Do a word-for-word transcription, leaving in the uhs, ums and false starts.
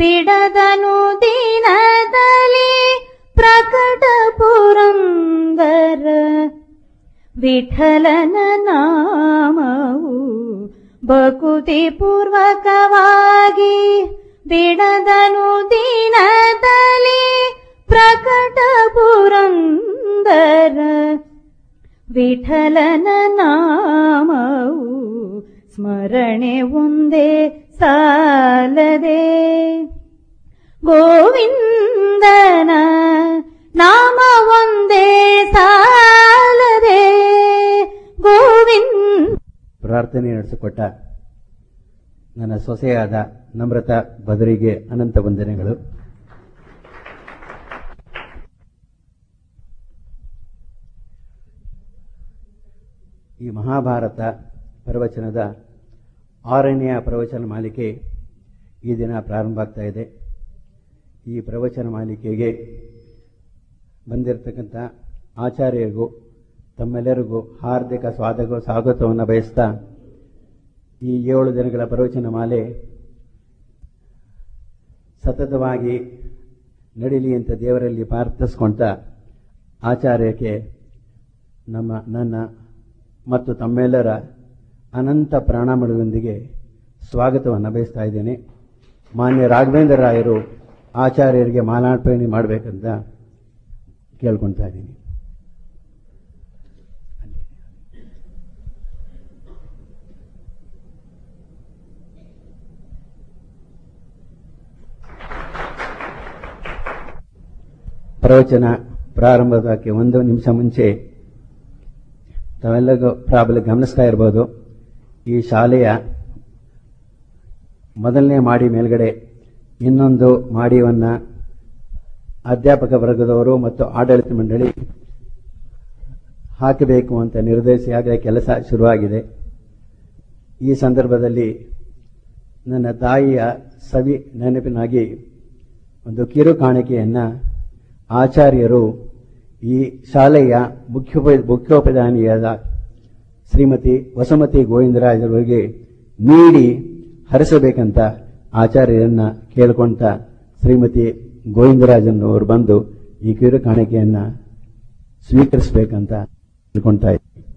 ಬಿಡದನು ದಿನದಲ್ಲಿ ಪ್ರಕಟ ಪುರಂದರ ವಿಠಲನ ನಾಮವು ಭಕುತಿ ಪೂರ್ವಕವಾಗಿ ಬಿಡದನು ದಿನದಲ್ಲಿ ಪ್ರಕಟ ಪುರಂದರ ವಿಠಲನ ನಾಮವು ಸ್ಮರಣೆ ಒಂದೇ ಸಾಲದೆ ಗೋವಿಂದನ ನಾಮ ಒಂದೇ ಸಾಲದೆ ಗೋವಿಂದ. ಪ್ರಾರ್ಥನೆ ನಡೆಸಿಕೊಟ್ಟ ನನ್ನ ಸೊಸೆಯಾದ ನಮ್ರತಾ ಬದರಿಗೆ ಅನಂತ ವಂದನೆಗಳು. ಈ ಮಹಾಭಾರತ ಪ್ರವಚನದ ಆರನೆಯ ಪ್ರವಚನ ಮಾಲಿಕೆ ಈ ದಿನ ಪ್ರಾರಂಭ ಆಗ್ತಾ ಇದೆ. ಈ ಪ್ರವಚನ ಮಾಲಿಕೆಗೆ ಬಂದಿರತಕ್ಕಂಥ ಆಚಾರ್ಯರಿಗೂ ತಮ್ಮೆಲ್ಲರಿಗೂ ಹಾರ್ದಿಕ ಸ್ವಾಗತ ಸ್ವಾಗತವನ್ನು ಬಯಸ್ತಾ ಈ ಏಳು ದಿನಗಳ ಪ್ರವಚನ ಮಾಲೆ ಸತತವಾಗಿ ನಡೀಲಿ ಅಂತ ದೇವರಲ್ಲಿ ಪ್ರಾರ್ಥಿಸ್ಕೊಂತ ಆಚಾರ್ಯಕ್ಕೆ ನಮ್ಮ ನನ್ನ ಮತ್ತು ತಮ್ಮೆಲ್ಲರ ಅನಂತ ಪ್ರಣಾಮಗಳೊಂದಿಗೆ ಸ್ವಾಗತವನ್ನು ಬಯಸ್ತಾ ಇದ್ದೇನೆ. ಮಾನ್ಯ ರಾಘವೇಂದ್ರ ರಾಯರು ಆಚಾರ್ಯರಿಗೆ ಮಾಲಾರ್ಪಣೆ ಮಾಡಬೇಕಂತ ಕೇಳ್ಕೊಳ್ತಾ ಇದ್ದೀನಿ. ಪ್ರವಚನ ಪ್ರಾರಂಭದಕ್ಕೆ ಒಂದು ನಿಮಿಷ ಮುಂಚೆ ತಾವೆಲ್ಲರಿಗೂ ಪ್ರಾಬಲ್ಯ ಗಮನಿಸ್ತಾ ಇರಬಹುದು. ಈ ಶಾಲೆಯ ಮೊದಲನೇ ಮಾಡಿ ಮೇಲ್ಗಡೆ ಇನ್ನೊಂದು ಮಾಡಿಯನ್ನ ಅಧ್ಯಾಪಕ ವರ್ಗದವರು ಮತ್ತು ಆಡಳಿತ ಮಂಡಳಿ ಹಾಕಬೇಕು ಅಂತ ನಿರ್ಧರಿಸಿ ಆಗಲೇ ಕೆಲಸ ಶುರುವಾಗಿದೆ. ಈ ಸಂದರ್ಭದಲ್ಲಿ ನನ್ನ ತಾಯಿಯ ಸವಿ ನೆನಪಿನಾಗಿ ಒಂದು ಕಿರು ಕಾಣಿಕೆಯನ್ನ ಆಚಾರ್ಯರು ಈ ಶಾಲೆಯ ಮುಖ್ಯೋಪ ಮುಖ್ಯೋಪದಾನಿಯಾದ ಶ್ರೀಮತಿ ವಸುಮತಿ ಗೋವಿಂದರಾಜರವರಿಗೆ ನೀಡಿ ಹರಿಸಬೇಕಂತ ಆಚಾರ್ಯರನ್ನ ಕೇಳ್ಕೊಂತ ಶ್ರೀಮತಿ ಗೋವಿಂದರಾಜನವರು ಬಂದು ಈ ಕಿರು ಕಾಣಿಕೆಯನ್ನ ಸ್ವೀಕರಿಸಬೇಕಂತ ತಿಳ್ಕೊಳ್ತಾ ಇದ್ದೀನಿ.